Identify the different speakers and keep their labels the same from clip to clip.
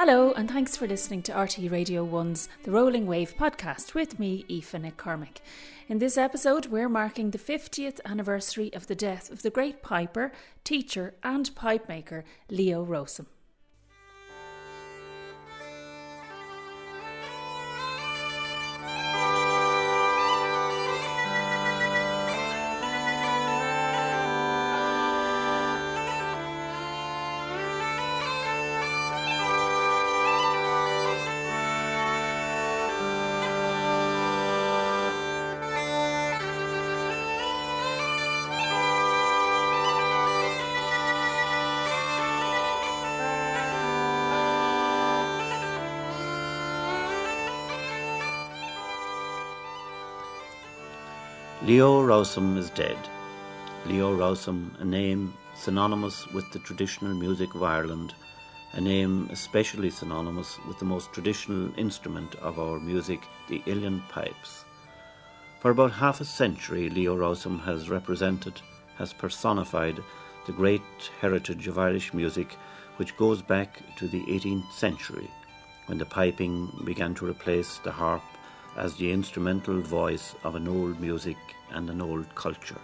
Speaker 1: Hello, and thanks for listening to RTÉ Radio 1's The Rolling Wave podcast with me, Aoife McCormick. In this episode, we're marking the 50th anniversary of the death of the great piper, teacher and pipe maker Leo Rowsome.
Speaker 2: Leo Rowsome is dead. Leo Rowsome, a name synonymous with the traditional music of Ireland, a name especially synonymous with the most traditional instrument of our music, the uilleann pipes. For about half a century, Leo Rowsome has personified the great heritage of Irish music, which goes back to the 18th century, when the piping began to replace the harp as the instrumental voice of an old music and an old culture.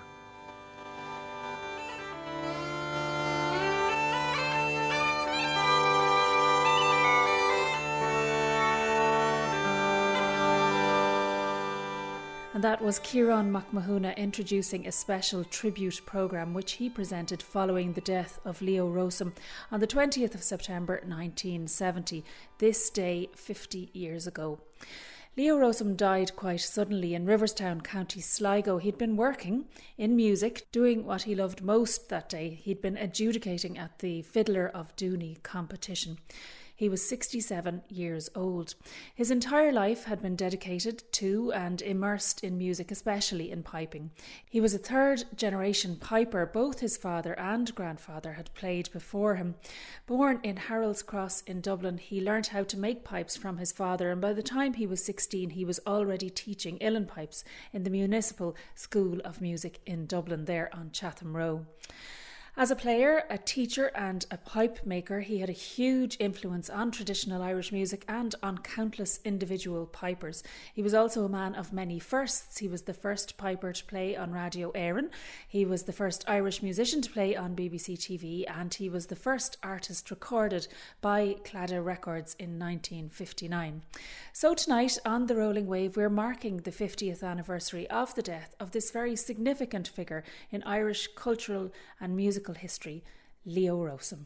Speaker 1: And that was Ciarán Mac Mahona introducing a special tribute programme which he presented following the death of Leo Rowsome on the 20th of September 1970, this day 50 years ago. Leo Rowsome died quite suddenly in Riverstown, County Sligo. He'd been working in music, doing what he loved most that day. He'd been adjudicating at the Fiddler of Dooney competition. He was 67 years old. His entire life had been dedicated to and immersed in music, especially in piping. He was a third-generation piper. Both his father and grandfather had played before him. Born in Harold's Cross in Dublin, he learnt how to make pipes from his father, and by the time he was 16, he was already teaching uilleann pipes in the Municipal School of Music in Dublin, there on Chatham Row. As a player, a teacher and a pipe maker, he had a huge influence on traditional Irish music and on countless individual pipers. He was also a man of many firsts. He was the first piper to play on Radio Éireann. He was the first Irish musician to play on BBC TV, and he was the first artist recorded by Claddagh Records in 1959. So tonight on The Rolling Wave, we're marking the 50th anniversary of the death of this very significant figure in Irish cultural and musical history, Leo Rowsome.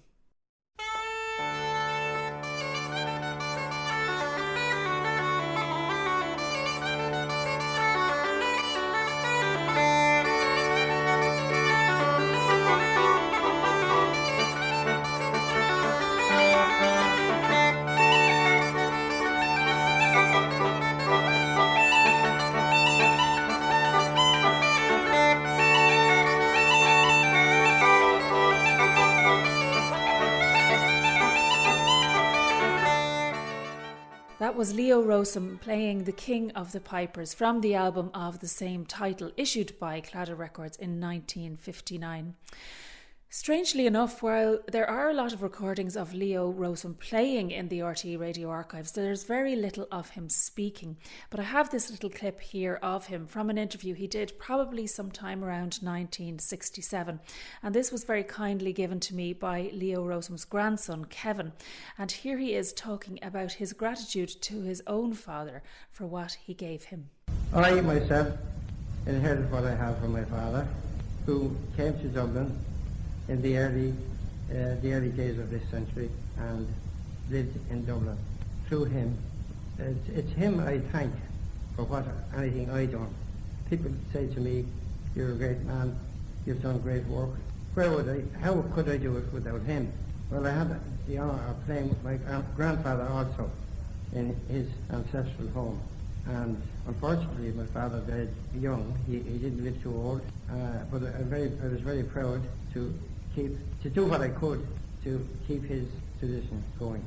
Speaker 1: That was Leo Rowsome playing The King of the Pipers from the album of the same title, issued by Claddagh Records in 1959. Strangely enough, while there are a lot of recordings of Leo Rowsome playing in the RTÉ radio archives, there's very little of him speaking. But I have this little clip here of him from an interview he did probably sometime around 1967. And this was very kindly given to me by Leo Rowsome's grandson, Kevin. And here he is talking about his gratitude to his own father for what he gave him.
Speaker 3: I myself inherited what I have from my father, who came to Dublin in the early days of this century and lived in Dublin. Through him, it's him I thank for anything I done. People say to me, "You're a great man, you've done great work." How could I do it without him? Well, I had the honour of playing with my grandfather also in his ancestral home. And unfortunately, my father died young. He didn't live too old, but I was very proud to do what I could to keep his tradition going.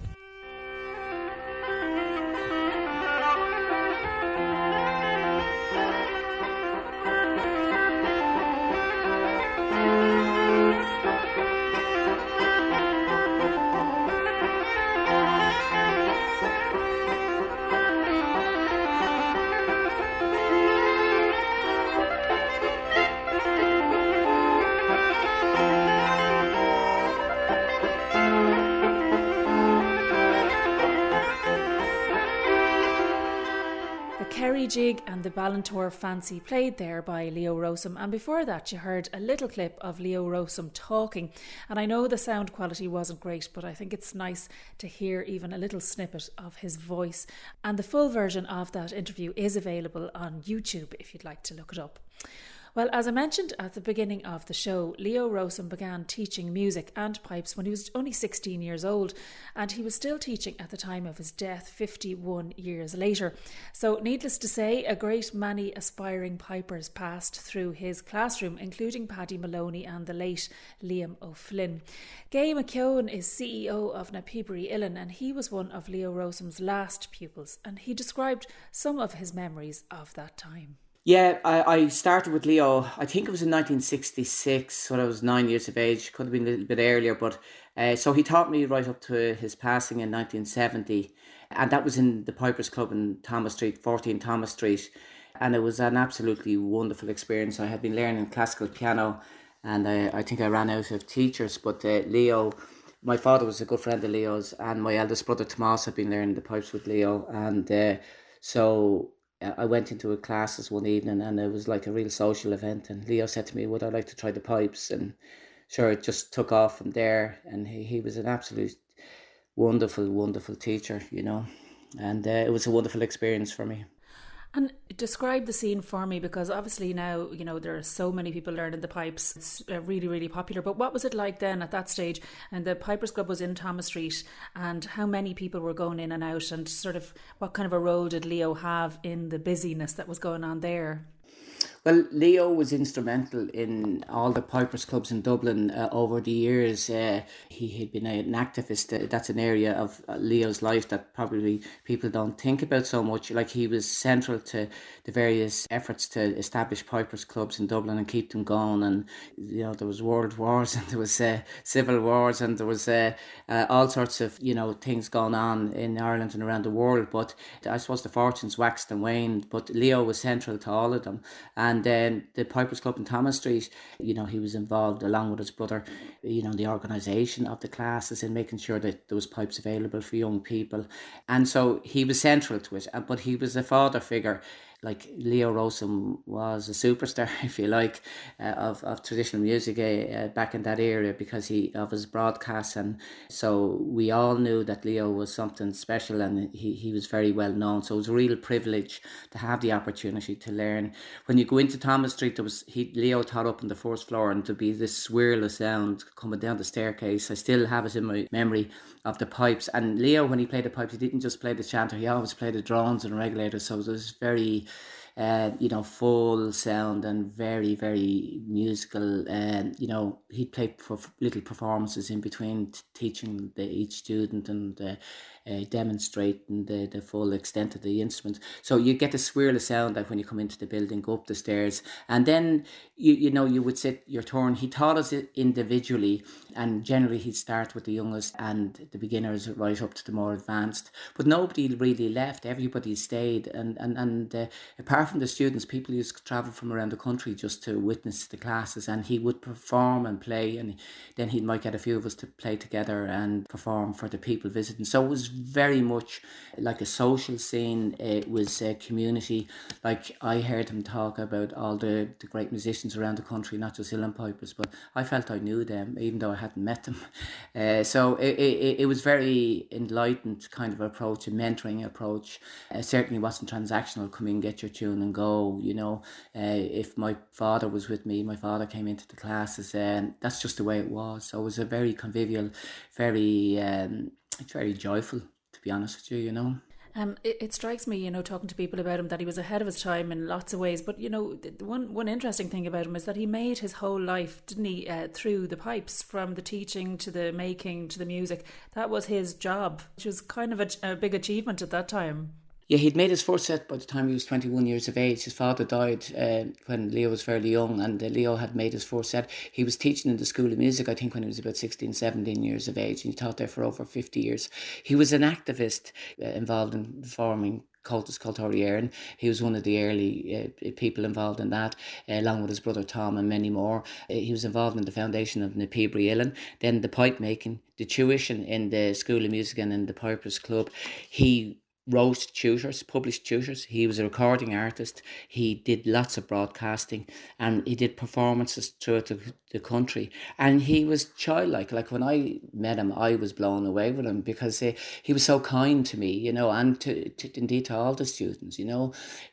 Speaker 1: Kerry Jig and the Ballantor Fancy played there by Leo Rosum, and before that you heard a little clip of Leo Rosum talking, and I know the sound quality wasn't great, but I think it's nice to hear even a little snippet of his voice, and the full version of that interview is available on YouTube if you'd like to look it up. Well, as I mentioned at the beginning of the show, Leo Rosum began teaching music and pipes when he was only 16 years old, and he was still teaching at the time of his death 51 years later. So needless to say, a great many aspiring pipers passed through his classroom, including Paddy Maloney and the late Liam O'Flynn. Gay McKeown is CEO of Na Pibri Uillinn, and he was one of Leo Rosum's last pupils, and he described some of his memories of that time.
Speaker 4: Yeah, I started with Leo, I think it was in 1966 when I was 9 years of age. Could have been a little bit earlier, but so he taught me right up to his passing in 1970, and that was in the Pipers Club in Thomas Street, 14 Thomas Street, and it was an absolutely wonderful experience. I had been learning classical piano, and I think I ran out of teachers, but Leo, my father was a good friend of Leo's, and my eldest brother Tomas had been learning the pipes with Leo, and so I went into a classes one evening, and it was like a real social event, and Leo said to me, would I like to try the pipes? And sure, it just took off from there, and he was an absolute wonderful teacher, you know, and it was a wonderful experience for me.
Speaker 1: And describe the scene for me, because obviously now, you know, there are so many people learning the pipes. It's really popular. But what was it like then at that stage? And the Pipers Club was in Thomas Street, and how many people were going in and out, and sort of what kind of a role did Leo have in the busyness that was going on there?
Speaker 4: Well, Leo was instrumental in all the Pipers Clubs in Dublin over the years. He had been an activist. That's an area of Leo's life that probably people don't think about so much. Like, he was central to the various efforts to establish Pipers Clubs in Dublin and keep them going. And, you know, there was world wars, and there was civil wars, and there was all sorts of, you know, things going on in Ireland and around the world. But I suppose the fortunes waxed and waned, but Leo was central to all of them. And then the Pipers Club in Thomas Street, you know, he was involved along with his brother, you know, the organisation of the classes and making sure that there was pipes available for young people. And so he was central to it, but he was a father figure. Like, Leo Rosum was a superstar, if you like, of traditional music back in that era because of his broadcasts. And so we all knew that Leo was something special, and he was very well known. So it was a real privilege to have the opportunity to learn. When you go into Thomas Street, Leo taught up on the first floor, and there'd be this swirl of sound coming down the staircase. I still have it in my memory of the pipes. And Leo, when he played the pipes, he didn't just play the chanter, he always played the drones and regulators. So it was very full sound and very musical. And, you know, he'd play for little performances in between teaching each student and demonstrating the full extent of the instrument. So you get the swirl of sound that when you come into the building, go up the stairs, and then you would sit your turn. He taught us it individually, and generally he'd start with the youngest and the beginners right up to the more advanced. But nobody really left. Everybody stayed, and apart from the students, people used to travel from around the country just to witness the classes, and he would perform and play, and then he might get a few of us to play together and perform for the people visiting. So it was very much like a social scene. It was a community. Like, I heard him talk about all the great musicians around the country, not just uilleann pipers, but I felt I knew them even though I hadn't met them. So it was very enlightened kind of approach, a mentoring approach. Certainly wasn't transactional, come in, get your tune and go, you know. If my father was with me, my father came into the classes, and that's just the way it was. So it was a very convivial, very joyful, to be honest with you, you know.
Speaker 1: It strikes me, you know, talking to people about him, that he was ahead of his time in lots of ways. But, you know, the one interesting thing about him is that he made his whole life, didn't he, through the pipes, from the teaching to the making to the music. That was his job, which was kind of a big achievement at that time.
Speaker 4: Yeah, he'd made his first set by the time he was 21 years of age. His father died when Leo was fairly young, and Leo had made his first set. He was teaching in the School of Music, I think, when he was about 16, 17 years of age, and he taught there for over 50 years. He was an activist involved in forming Cultus Cultori Éireann. He was one of the early people involved in that, along with his brother Tom and many more. He was involved in the foundation of Na Pibri Uillinn, then the pipe making, the tuition in the School of Music and in the Pipers Club. He wrote tutors, published tutors. He was a recording artist. He did lots of broadcasting, and he did performances throughout the country. And he was childlike. Like when I met him, I was blown away with him because he was so kind to me, you know, and indeed to all the students, you know.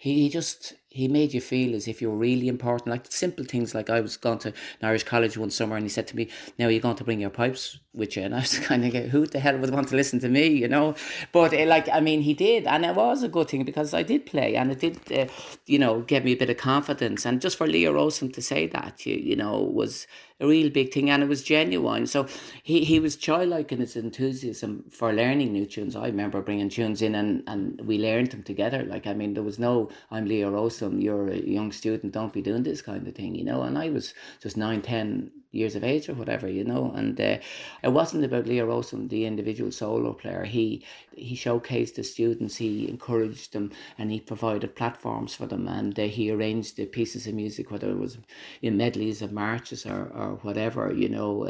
Speaker 4: He made you feel as if you were really important. Like simple things, like I was going to an Irish college one summer and he said to me, now you're going to bring your pipes with you. And I was kind of, who the hell would want to listen to me, you know? But he did. And it was a good thing because I did play and it did, give me a bit of confidence. And just for Leo Rossum to say that, you know, was a real big thing, and it was genuine. So he was childlike in his enthusiasm for learning new tunes. I remember bringing tunes in and we learned them together. Like, I mean, there was no, I'm Leo Rossum, you're a young student, don't be doing this kind of thing, you know. And I was just 9, 10 years of age or whatever, you know. And it wasn't about Leo Rossum, the individual solo player. He showcased the students, he encouraged them, and he provided platforms for them, and he arranged the pieces of music, whether it was in medleys of marches or whatever, you know.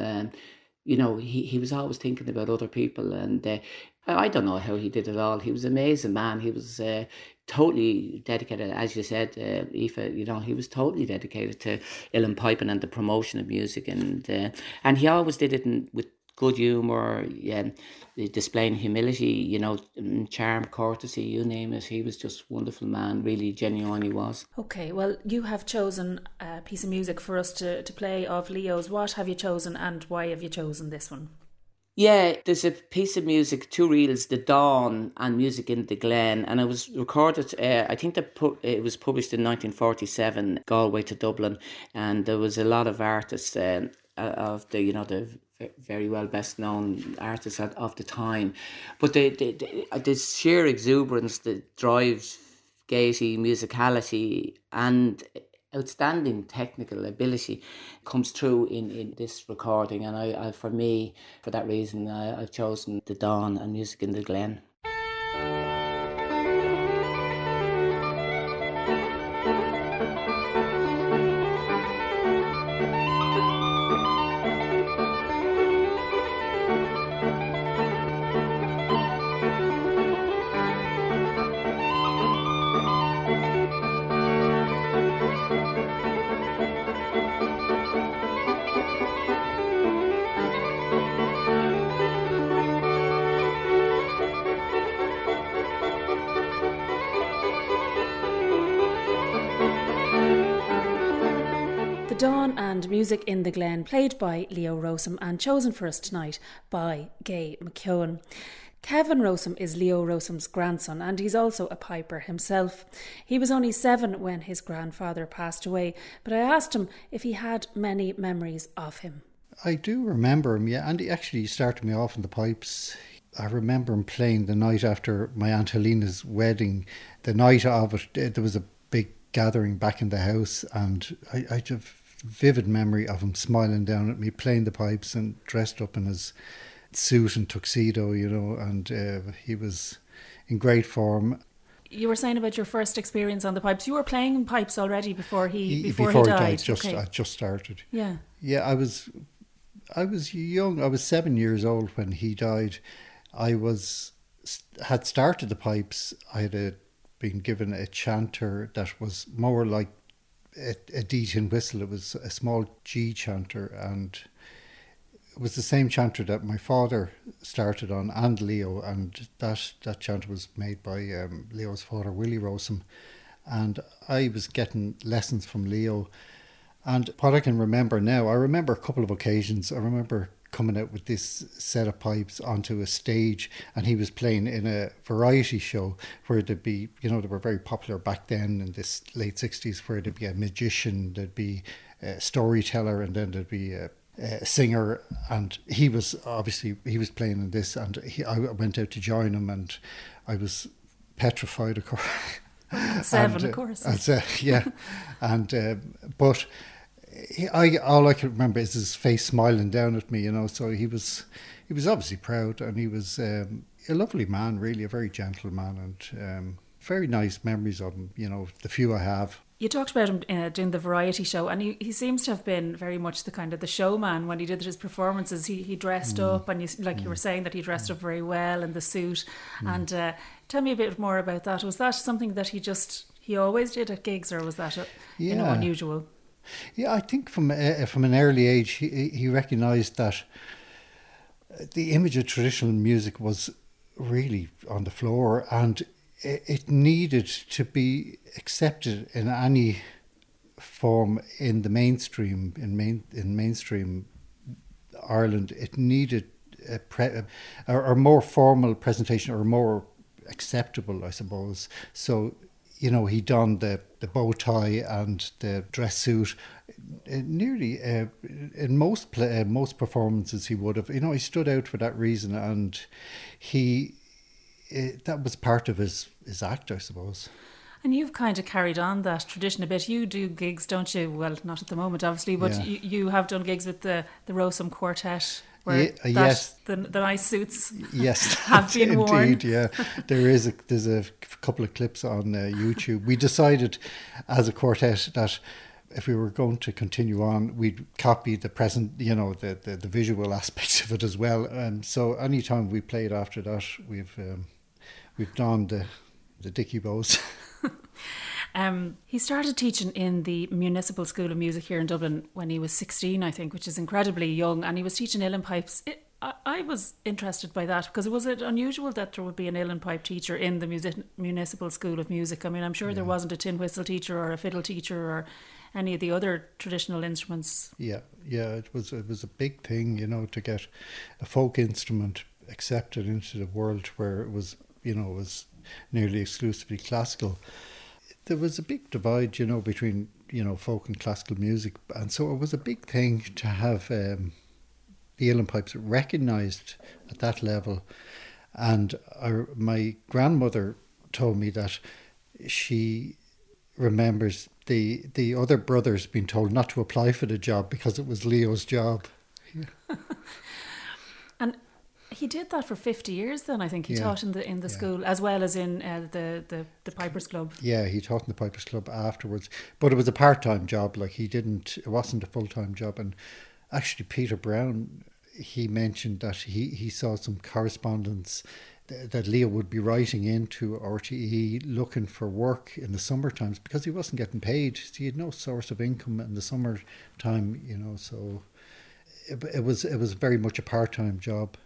Speaker 4: He was always thinking about other people, and I don't know how he did it all. He was an amazing man. He was totally dedicated, as you said, Aoife, you know, he was totally dedicated to uilleann piping and the promotion of music, and he always did it with good humour, displaying humility, you know, charm, courtesy, you name it. He was just a wonderful man, really genuine he was.
Speaker 1: Okay, well, you have chosen a piece of music for us to play of Leo's. What have you chosen and why have you chosen this one?
Speaker 4: Yeah, there's a piece of music, two reels, The Dawn and Music in the Glen, and it was recorded, I think it was published in 1947, Galway to Dublin, and there was a lot of artists of the, you know, the very well best known artists of the time, but the sheer exuberance that drives gaiety, musicality and outstanding technical ability comes through in this recording, and I for that reason I've chosen The Dawn and Music in the Glen.
Speaker 1: Dawn and Music in the Glen, played by Leo Rossum and chosen for us tonight by Gay McKeown. Kevin Rossum is Leo Rossum's grandson, and he's also a piper himself. He was only 7 when his grandfather passed away, but I asked him if he had many memories of him.
Speaker 5: I do remember him, yeah, and he actually started me off in the pipes. I remember him playing the night after my Aunt Helena's wedding. The night of it, there was a big gathering back in the house, and I have vivid memory of him smiling down at me, playing the pipes and dressed up in his suit and tuxedo, you know, and he was in great form.
Speaker 1: You were saying about your first experience on the pipes. You were playing pipes already before he died.
Speaker 5: I just started.
Speaker 1: Yeah.
Speaker 5: Yeah, I was young. I was 7 years old when he died. I had started the pipes. I had been given a chanter that was more like a D tin whistle. It was a small G chanter, and it was the same chanter that my father started on, and Leo, and that chanter was made by Leo's father, Willie Rossum, and I was getting lessons from Leo. And what I can remember now, I remember a couple of occasions. I remember coming out with this set of pipes onto a stage, and he was playing in a variety show where there'd be, you know, they were very popular back then in this late 60s, where there'd be a magician, there'd be a storyteller, and then there'd be a singer, and he was playing in this, and I went out to join him, and I was petrified, of course.
Speaker 1: 7, of course.
Speaker 5: Yeah, and but all I can remember is his face smiling down at me, you know. So he was obviously proud, and he was a lovely man, really, a very gentle man, and very nice memories of him, you know, the few I have.
Speaker 1: You talked about him doing the variety show, and he seems to have been very much the kind of the showman when he did his performances. He dressed up, and you were saying that he dressed up very well in the suit. And tell me a bit more about that. Was that something that he always did at gigs, or was that unusual?
Speaker 5: Yeah, I think from an early age he recognised that the image of traditional music was really on the floor, and it needed to be accepted in any form in the mainstream, in mainstream Ireland. It needed a more formal presentation, or more acceptable, I suppose. So, you know, he donned the bow tie and the dress suit. Nearly in most performances he would have. You know, he stood out for that reason, and that was part of his act, I suppose.
Speaker 1: And you've kind of carried on that tradition a bit. You do gigs, don't you? Well, not at the moment, obviously, but you have done gigs with the Rosum Quartet, where
Speaker 5: yes,
Speaker 1: the nice suits
Speaker 5: yes,
Speaker 1: have been worn.
Speaker 5: Indeed, yeah. There's a couple of clips on YouTube. We decided as a quartet that if we were going to continue on, we'd copy the present, you know, the visual aspects of it as well. And so anytime we played after that, we've donned the dicky bows.
Speaker 1: He started teaching in the Municipal School of Music here in Dublin when he was 16, I think, which is incredibly young, and he was teaching uilleann pipes. I was interested by that, because was it unusual that there would be an uilleann pipe teacher in the Municipal School of Music? I mean, I'm sure there wasn't a tin whistle teacher or a fiddle teacher or any of the other traditional instruments.
Speaker 5: Yeah, it was a big thing, you know, to get a folk instrument accepted into the world where it was, you know, was nearly exclusively classical. There was a big divide, you know, between, you know, folk and classical music, and so it was a big thing to have the uilleann pipes recognised at that level. And my grandmother told me that she remembers the other brothers being told not to apply for the job because it was Leo's job. Yeah.
Speaker 1: And he did that for 50 years then, I think. He taught in the school as well as in the Pipers Club.
Speaker 5: Yeah, he taught in the Pipers Club afterwards. But it was a part-time job. Like, it wasn't a full-time job. And actually Peter Brown, he mentioned that he saw some correspondence that Leo would be writing into RTE looking for work in the summer times because he wasn't getting paid. He had no source of income in the summer time, you know, so it was very much a part-time job.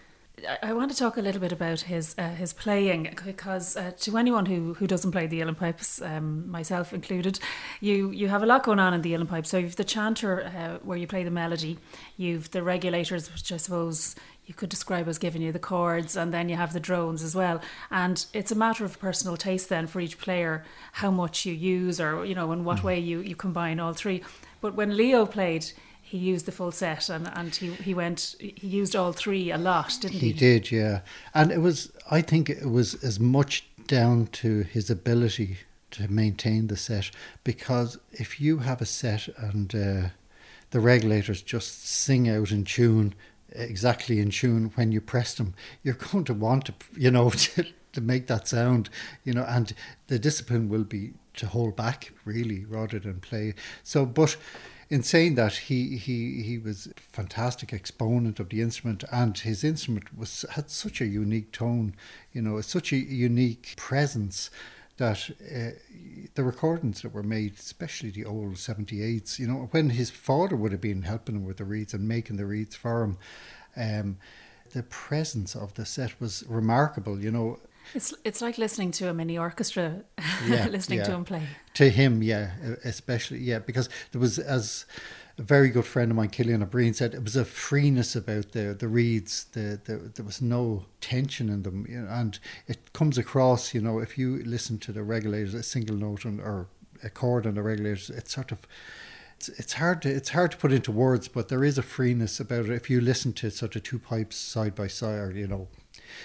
Speaker 1: I want to talk a little bit about his playing, because to anyone who doesn't play the uilleann pipes, myself included, you have a lot going on in the uilleann pipes. So you've the chanter where you play the melody, you've the regulators, which I suppose you could describe as giving you the chords, and then you have the drones as well. And it's a matter of personal taste then for each player how much you use, or, you know, in what way you combine all three. But when Leo played, he used the full set, and he used all three a lot, didn't he?
Speaker 5: He did, yeah. And I think it was as much down to his ability to maintain the set, because if you have a set and the regulators just sing out in tune, exactly in tune when you press them, you're going to want to, you know, to make that sound, you know, and the discipline will be to hold back really rather than play. So, but in saying that, he was a fantastic exponent of the instrument, and his instrument had such a unique tone, you know, such a unique presence that the recordings that were made, especially the old 78s, you know, when his father would have been helping him with the reeds and making the reeds for him, the presence of the set was remarkable, you know.
Speaker 1: It's like listening to a mini orchestra, listening to him play.
Speaker 5: To him, yeah, especially, yeah, because there was, as a very good friend of mine, Killian O'Brien, said, it was a freeness about the reeds. There was no tension in them, you know, and it comes across, you know, if you listen to the regulators, a single note or a chord on the regulators, it's sort of, it's hard to put into words, but there is a freeness about it. If you listen to sort of two pipes side by side, or, you know,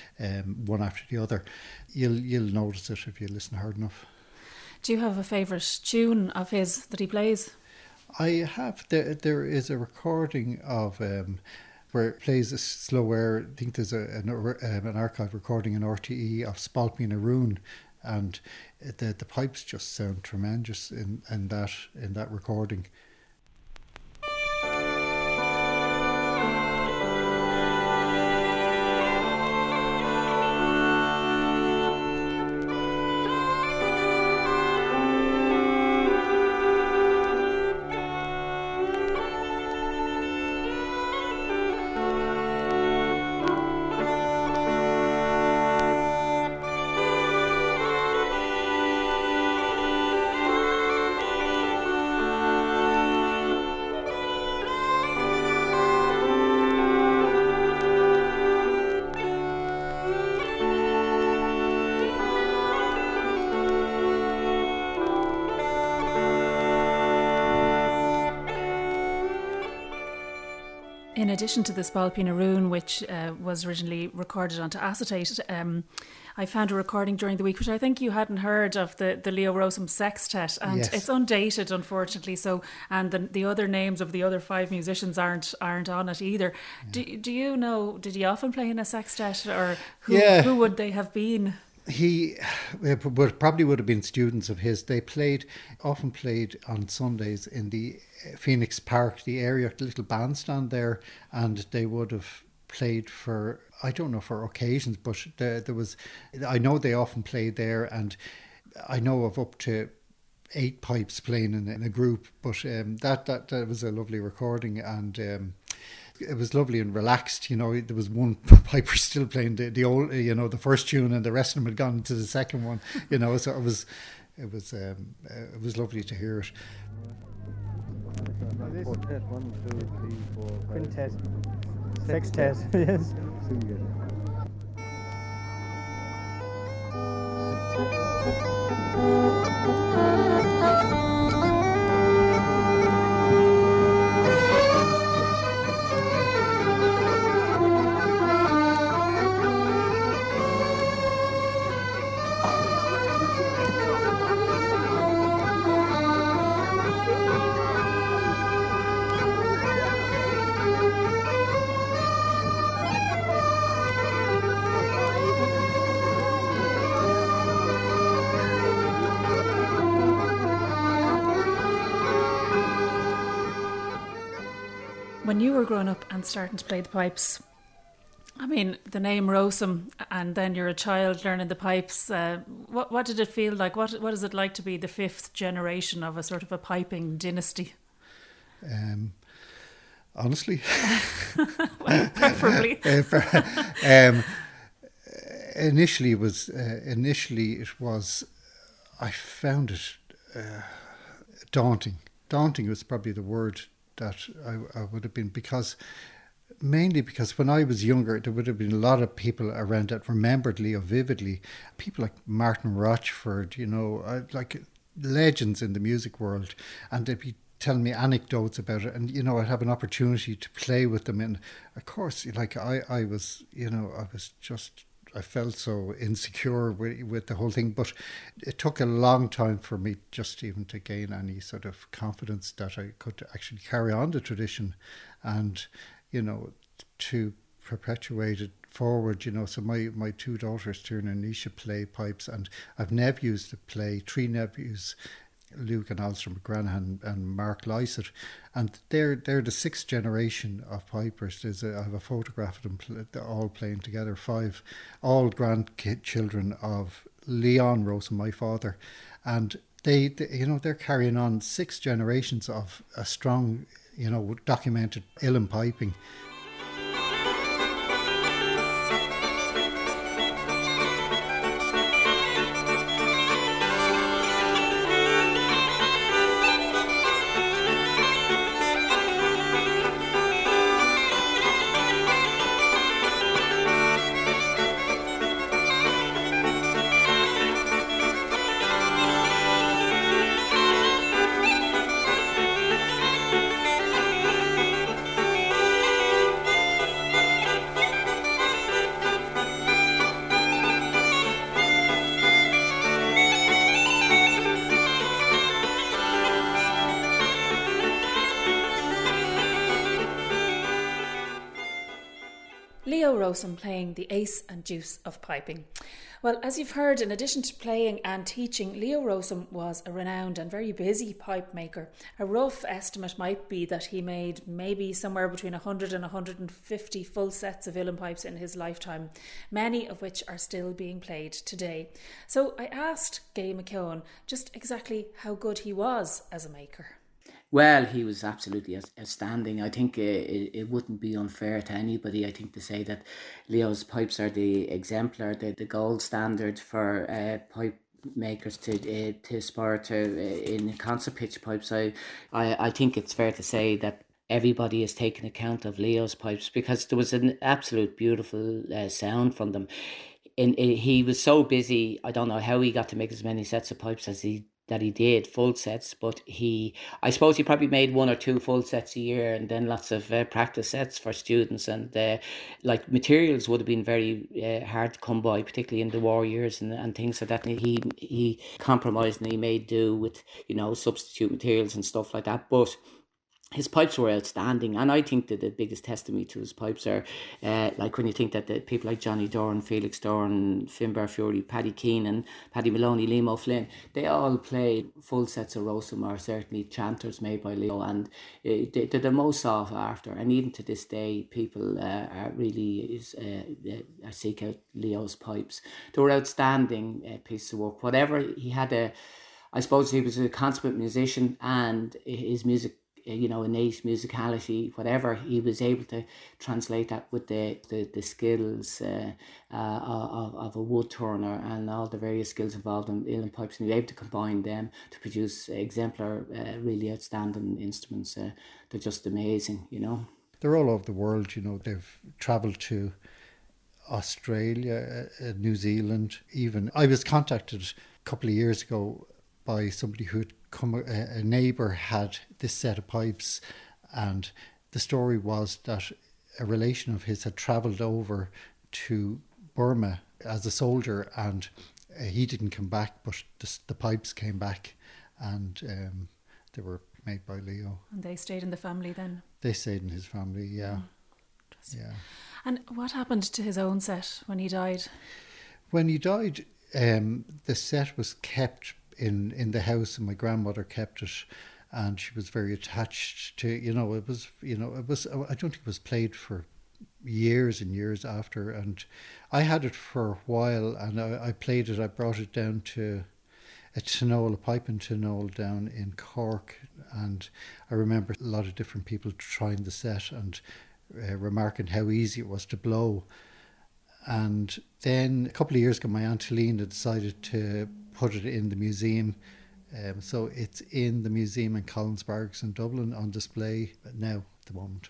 Speaker 5: one after the other, you'll notice it if you listen hard enough.
Speaker 1: Do you have a favourite tune of his that he plays?
Speaker 5: I have. There is a recording of where it plays a slow air. I think there's an archive recording in RTE of Spalpeen Aroon, and the pipes just sound tremendous in that recording.
Speaker 1: In addition to the Spalpeen Aroon, which was originally recorded onto acetate, I found a recording during the week, which I think you hadn't heard of, the Leo Rosum Sextet, and
Speaker 5: yes.
Speaker 1: It's undated, unfortunately. So, and the other names of the other 5 musicians aren't on it either. Yeah. Do you know? Did he often play in a sextet, or who would they have been?
Speaker 5: He probably would have been students of his. They often played on Sundays in the Phoenix Park, the area, the little bandstand there, and they would have played for, I don't know, for occasions, but I know they often played there, and I know of up to 8 pipes playing in a group, but that was a lovely recording, and it was lovely and relaxed. There was one piper still playing the old, the first tune, and the rest of them had gone into the second one. So it was lovely to hear it.
Speaker 6: Quartet, 1, 2, 3, 4, 5. Quintet, sextet, yes.
Speaker 1: When you were growing up and starting to play the pipes, I mean, the name Rosum, and then you're a child learning the pipes. What did it feel like? What is it like to be the 5th generation of a sort of a piping dynasty?
Speaker 5: Honestly,
Speaker 1: well, preferably.
Speaker 5: Initially, it was. I found it daunting. Daunting was probably the word that I would have been, mainly because when I was younger, there would have been a lot of people around that remembered Leo vividly. People like Martin Rochford, like legends in the music world, and they'd be telling me anecdotes about it, and I'd have an opportunity to play with them. And of course, like I was, I felt so insecure with the whole thing, but it took a long time for me just even to gain any sort of confidence that I could actually carry on the tradition and, to perpetuate it forward, So my 2 daughters, Tierna and Nisha, play pipes, and I've nephews that play, 3 nephews, Luke and Alistair McGranahan and Mark Lysett, and they're the 6th generation of pipers. I have a photograph of them all playing together, 5, all grandchildren of Leon Rosum, my father, and they're carrying on 6 generations of a strong, documented uilleann piping.
Speaker 1: Leo Rosum playing the ace and deuce of piping. Well, as you've heard, in addition to playing and teaching, Leo Rosum was a renowned and very busy pipe maker. A rough estimate might be that he made maybe somewhere between 100 and 150 full sets of uilleann pipes in his lifetime, many of which are still being played today. So I asked Gay McKeown just exactly how good he was as a maker.
Speaker 4: Well, he was absolutely outstanding. I think it wouldn't be unfair to anybody, I think, to say that Leo's pipes are the exemplar, the gold standard for pipe makers to aspire to in concert pitch pipes. I think it's fair to say that everybody has taken account of Leo's pipes because there was an absolute beautiful sound from them. He was so busy, I don't know how he got to make as many sets of pipes as he did, full sets, but I suppose he probably made 1 or 2 full sets a year, and then lots of practice sets for students, and like materials would have been very hard to come by, particularly in the war years and things like that. He compromised and he made do with, substitute materials and stuff like that, but his pipes were outstanding, and I think that the biggest testimony to his pipes are like when you think that the people like Johnny Doran, Felix Doran, Finbar Fury, Paddy Keenan, Paddy Maloney, Liam O'Flynn, they all played full sets of Rosum, or certainly chanters made by Leo, and they're the most sought after, and even to this day people are really seek out Leo's pipes. They were outstanding pieces of work. Whatever he had, I suppose he was a consummate musician, and his music, innate musicality, whatever, he was able to translate that with the skills of a wood turner and all the various skills involved in uilleann pipes, and he was able to combine them to produce exemplar, really outstanding instruments. They're just amazing,
Speaker 5: They're all over the world, they've travelled to Australia, New Zealand, even. I was contacted a couple of years ago by somebody who had come, a neighbour had this set of pipes, and the story was that a relation of his had travelled over to Burma as a soldier, and he didn't come back, but the pipes came back, and they were made by Leo.
Speaker 1: And they stayed in the family then?
Speaker 5: They stayed in his family, yeah.
Speaker 1: Yeah. And what happened to his own set when he died?
Speaker 5: When he died, the set was kept in the house, and my grandmother kept it, and she was very attached to it was I don't think it was played for years and years after, and I had it for a while, and I played it. I brought it down to a pipe and Tynole down in Cork, and I remember a lot of different people trying the set and remarking how easy it was to blow. And then a couple of years ago, my Aunt Helena decided to put it in the museum. So it's in the museum in Collins Barracks in Dublin on display now at the moment.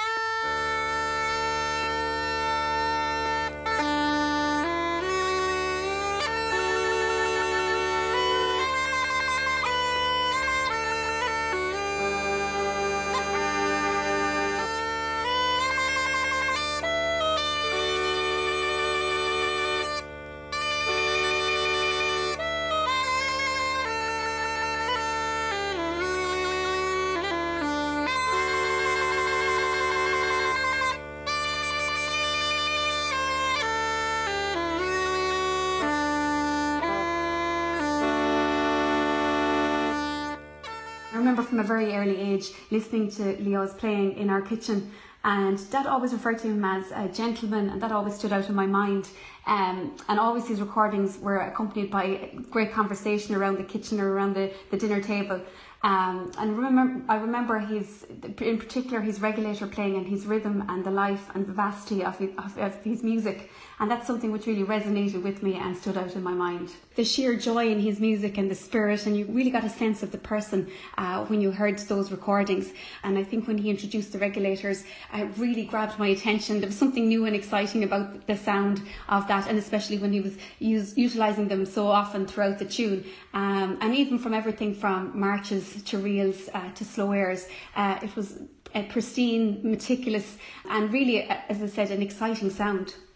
Speaker 7: I remember from a very early age listening to Leo's playing in our kitchen, and Dad always referred to him as a gentleman, and that always stood out in my mind. And always his recordings were accompanied by great conversation around the kitchen or around the dinner table. And I remember in particular his regulator playing, and his rhythm and the life and vivacity of his music. And that's something which really resonated with me and stood out in my mind. The sheer joy in his music and the spirit, and you really got a sense of the person when you heard those recordings. And I think when he introduced the regulators, it really grabbed my attention. There was something new and exciting about the sound of that, and especially when he was utilising them so often throughout the tune. And even from everything from marches to reels to slow airs, it was pristine, meticulous, and really, as I said, an exciting sound.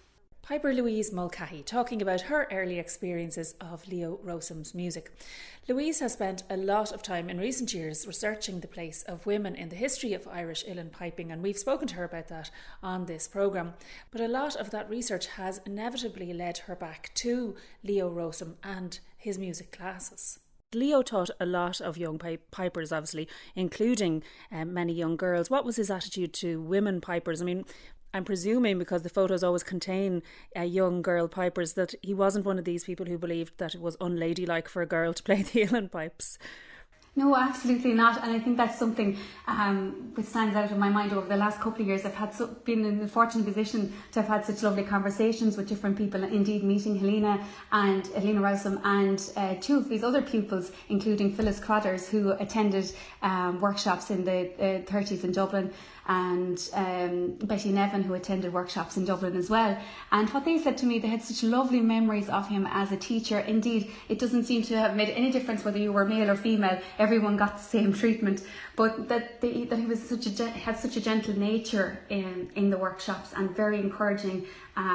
Speaker 1: Piper Louise Mulcahy talking about her early experiences of Leo Rossum's music. Louise has spent a lot of time in recent years researching the place of women in the history of Irish uilleann piping, and we've spoken to her about that on this programme. But a lot of that research has inevitably led her back to Leo Rossum and his music classes. Leo taught a lot of young pipers, obviously, including many young girls. What was his attitude to women pipers? I mean, I'm presuming, because the photos always contain young girl pipers, that he wasn't one of these people who believed that it was unladylike for a girl to play the uilleann pipes.
Speaker 7: No, absolutely not. And I think that's something which stands out in my mind over the last couple of years. I've had been in the fortunate position to have had such lovely conversations with different people, indeed meeting Helena Rossum and two of these other pupils, including Phyllis Crothers, who attended workshops in the 30s in Dublin, and Betty Nevin, who attended workshops in Dublin as well. And what they said to me, they had such lovely memories of him as a teacher. Indeed, it doesn't seem to have made any difference whether you were male or female. Everyone got the same treatment. But that he was had such a gentle nature in the workshops, and very encouraging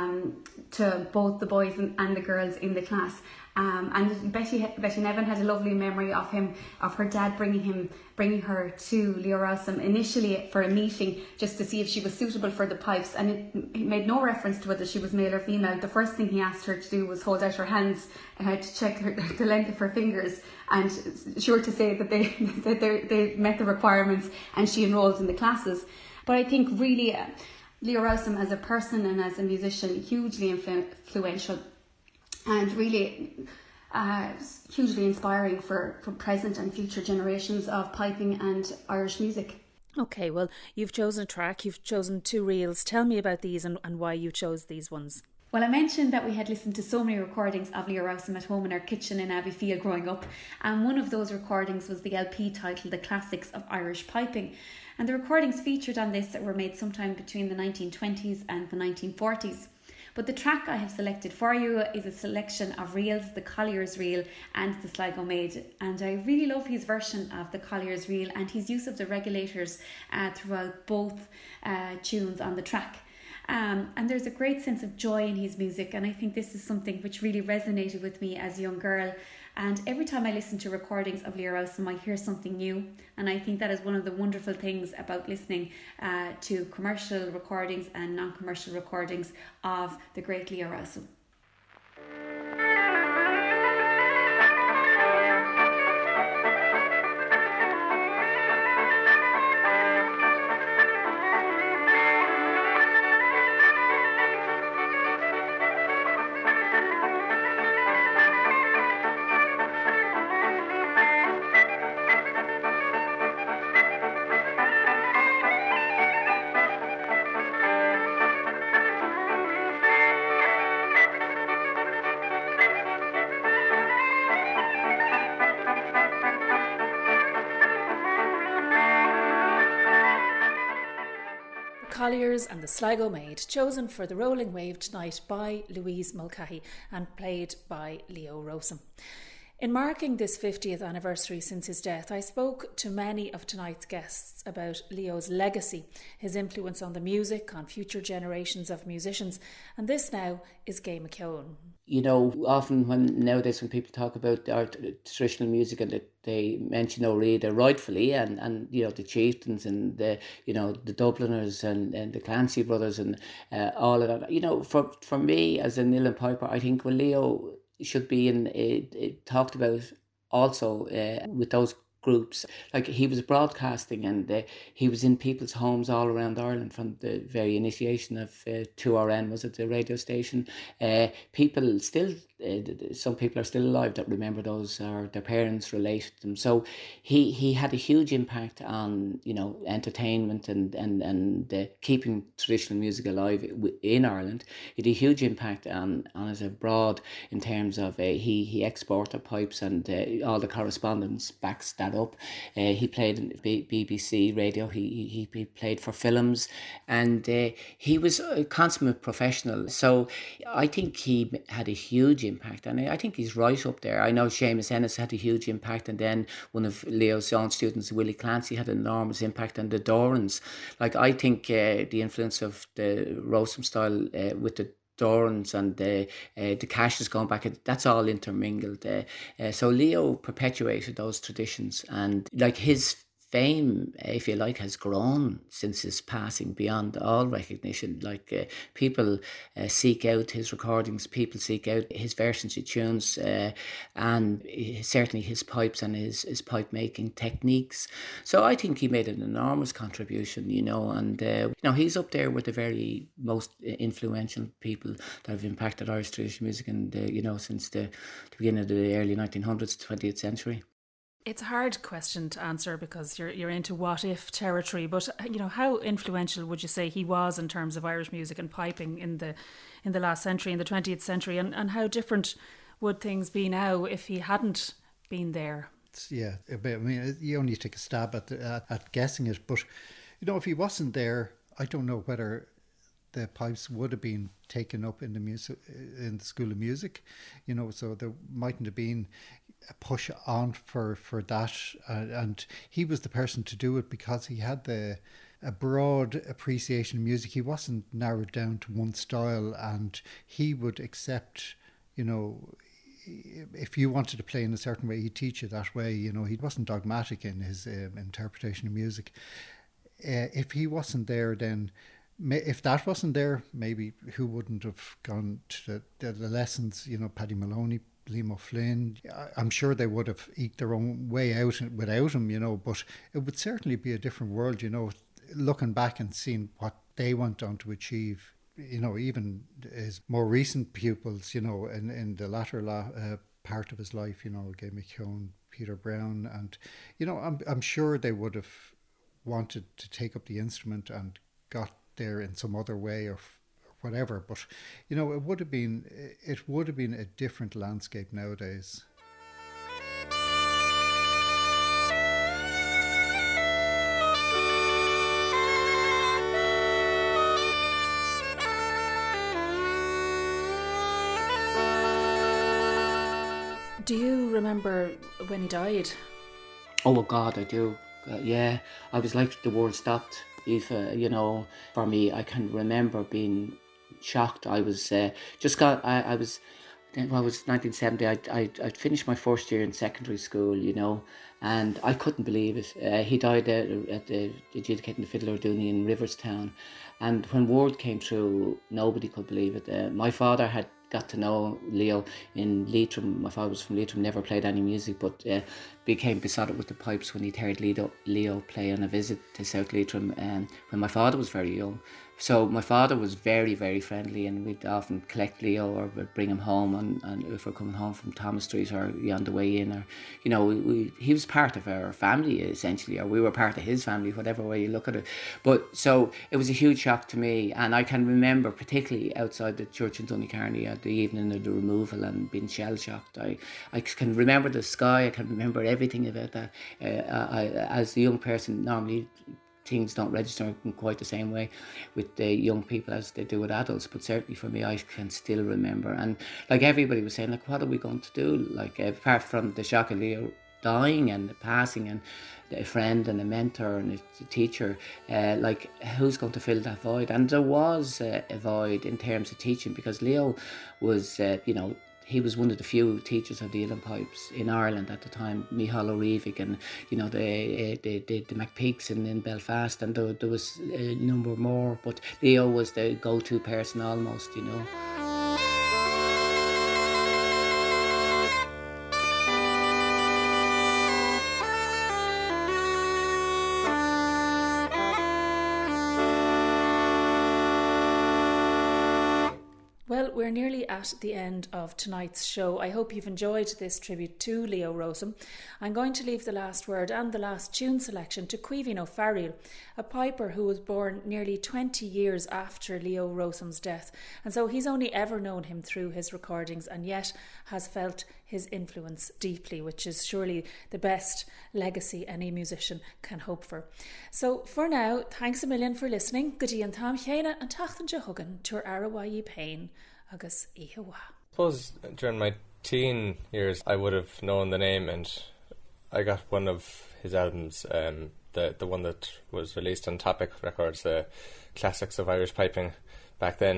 Speaker 7: to both the boys and the girls in the class. And Betty Nevin had a lovely memory of him, of her dad bringing her to Leo Rossum initially for a meeting, just to see if she was suitable for the pipes, and it made no reference to whether she was male or female. The first thing he asked her to do was hold out her hands to check the length of her fingers, and sure to say that they met the requirements, and she enrolled in the classes. But I think really Leo Rossum as a person and as a musician, hugely influential, and really hugely inspiring for present and future generations of piping and Irish music.
Speaker 1: Okay, well, you've chosen a track, you've chosen two reels. Tell me about these and why you chose these ones.
Speaker 7: Well, I mentioned that we had listened to so many recordings of Leo Rossum at home in our kitchen in Abbeyfield growing up, and one of those recordings was the LP titled The Classics of Irish Piping. And the recordings featured on this were made sometime between the 1920s and the 1940s. But the track I have selected for you is a selection of reels, the Collier's reel and the Sligo Maid. And I really love his version of the Collier's reel and his use of the regulators throughout both tunes on the track. And there's a great sense of joy in his music, and I think this is something which really resonated with me as a young girl. And every time I listen to recordings of Leo Rossum, I hear something new, and I think that is one of the wonderful things about listening to commercial recordings and non-commercial recordings of the great Leo Rossum.
Speaker 1: Colliers and the Sligo Maid, chosen for the Rolling Wave tonight by Louise Mulcahy and played by Leo Rossum. In marking this 50th anniversary since his death, I spoke to many of tonight's guests about Leo's legacy, his influence on the music, on future generations of musicians, and this now is Gay McKeown.
Speaker 4: You know, often nowadays when people talk about our traditional music and they mention O'Reilly rightfully and you know the Chieftains and the Dubliners and the Clancy brothers and all of that. You know, for me as an uilleann piper, I think Leo should be talked about also with those groups. Like, he was broadcasting and he was in people's homes all around Ireland from the very initiation of 2RN, was it, the radio station. People still, some people are still alive that remember those, or their parents related to them. So he had a huge impact on, you know, entertainment and keeping traditional music alive in Ireland. He had a huge impact on us abroad in terms of he exported pipes, and all the correspondence backs that up. He played in BBC radio, he played for films, and he was a consummate professional. So I think he had a huge impact, and I think he's right up there. I know Seamus Ennis had a huge impact, and then one of Leo's own students, Willie Clancy, had an enormous impact, and the Dorans. Like, I think the influence of the Rossum style with the Dorans and the Cash is going back. That's all intermingled. So Leo perpetuated those traditions, and like his fame, if you like, has grown since his passing beyond all recognition. Like people seek out his recordings, people seek out his versions of tunes, and certainly his pipes and his pipe making techniques. So I think he made an enormous contribution, and he's up there with the very most influential people that have impacted Irish traditional music, and since the beginning of the early 1900s, 20th century.
Speaker 1: It's a hard question to answer because you're into what if territory, but how influential would you say he was in terms of Irish music and piping in the last century, in the 20th century, and how different would things be now if he hadn't been there?
Speaker 5: Yeah, I mean, you only take a stab at guessing it, but if he wasn't there, I don't know whether the pipes would have been taken up in the School of Music, so there mightn't have been a push on for that, and he was the person to do it because he had a broad appreciation of music. He wasn't narrowed down to one style, and he would accept, if you wanted to play in a certain way, he'd teach you that way. He wasn't dogmatic in his interpretation of music. If he wasn't there, then if that wasn't there, maybe who wouldn't have gone to the lessons? Paddy Maloney, Liam O'Flynn. I'm sure they would have eked their own way out without him, but it would certainly be a different world, looking back and seeing what they went on to achieve, even his more recent pupils, in the latter part of his life, Gay McKeown, Peter Brown, and, I'm sure they would have wanted to take up the instrument and got there in some other way or whatever, but it would have been a different landscape nowadays.
Speaker 1: Do you remember when he died?
Speaker 4: Oh God, I do. Yeah, I was like the world stopped. If for me, I can remember being shocked. I was I was 1970. I'd finished my first year in secondary school, and I couldn't believe it. He died at the Adjudicating the Fiddler Dooney in Riverstown, and when word came through, nobody could believe it. My father had got to know Leo in Leitrim. My father was from Leitrim, never played any music, but became besotted with the pipes when he'd heard Leo play on a visit to South Leitrim when my father was very young. So my father was very, very friendly, and we'd often collect Leo or we'd bring him home, and if we're coming home from Thomas Street or on the way in, or he was part of our family essentially, or we were part of his family, whatever way you look at it. But so it was a huge shock to me, and I can remember particularly outside the church in Donnycarney at the evening of the removal and being shell shocked. I can remember the sky. I can remember everything about that. As a young person, normally things don't register in quite the same way with the young people as they do with adults, but certainly for me, I can still remember. And like everybody was saying, like, what are we going to do? Like, apart from the shock of Leo dying and the passing and a friend and a mentor and a teacher, like, who's going to fill that void? And there was a void in terms of teaching, because Leo was, he was one of the few teachers of the uilleann pipes in Ireland at the time, Micheál O'Reevig and, the McPeaks in Belfast, and there was a number more, but Leo was the go-to person almost,
Speaker 1: Well, we're nearly at the end of tonight's show. I hope you've enjoyed this tribute to Leo Rosam. I'm going to leave the last word and the last tune selection to Caoimhín Ó Farriúil, a piper who was born nearly 20 years after Leo Rosam's death, and so he's only ever known him through his recordings and yet has felt his influence deeply, which is surely the best legacy any musician can hope for. So for now, thanks a million for listening. Gudíon Tam Chéine and Tachtan Jehugan Tur Arawayi Pain agus Ihawa.
Speaker 6: I suppose during my teen years I would have known the name, and I got one of his albums, the one that was released on Topic Records, the Classics of Irish Piping back then.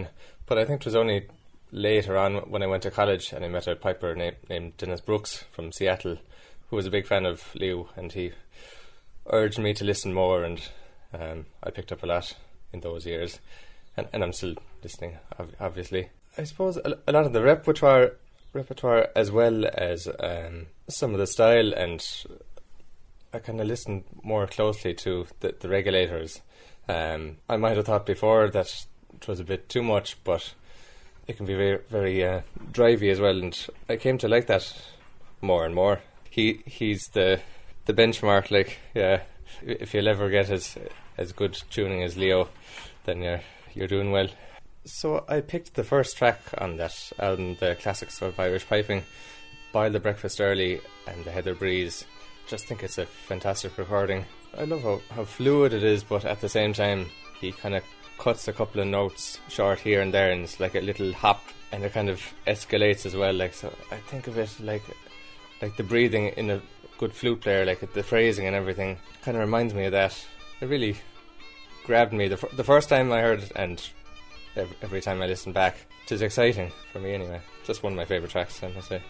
Speaker 6: But I think it was only later on when I went to college and I met a piper named Dennis Brooks from Seattle, who was a big fan of Leo, and he urged me to listen more, and I picked up a lot in those years, and I'm still listening, obviously. I suppose a lot of the repertoire as well as some of the style, and I kind of listened more closely to the Regulators. I might have thought before that it was a bit too much, but it can be very, very drivey as well, and I came to like that more and more. He's the benchmark, like, yeah. If you'll ever get as good tuning as Leo, then you're doing well. So I picked the first track on that album, the Classics of Irish Piping, Boil the Breakfast Early and the Heather Breeze. Just think it's a fantastic recording. I love how fluid it is, but at the same time he kind of cuts a couple of notes short here and there, and it's like a little hop, and it kind of escalates as well. Like, so I think of it like the breathing in a good flute player, like the phrasing and everything kind of reminds me of that. It really grabbed me the first time I heard it, and every time I listen back. It is exciting for me anyway. Just one of my favourite tracks, I must say.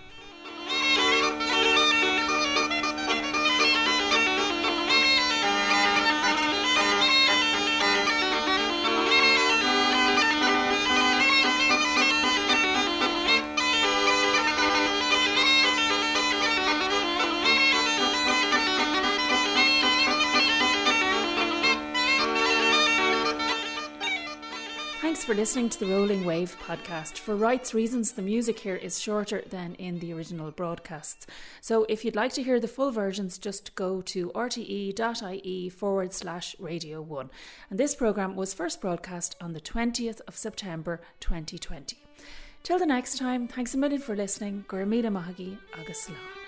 Speaker 1: Thanks for listening to the Rolling Wave podcast. For rights reasons, the music here is shorter than in the original broadcasts. So if you'd like to hear the full versions, just go to rte.ie/Radio 1. And this programme was first broadcast on the 20th of September 2020. Till the next time, thanks a million for listening. Gurmida Mahagi, Agus Slán.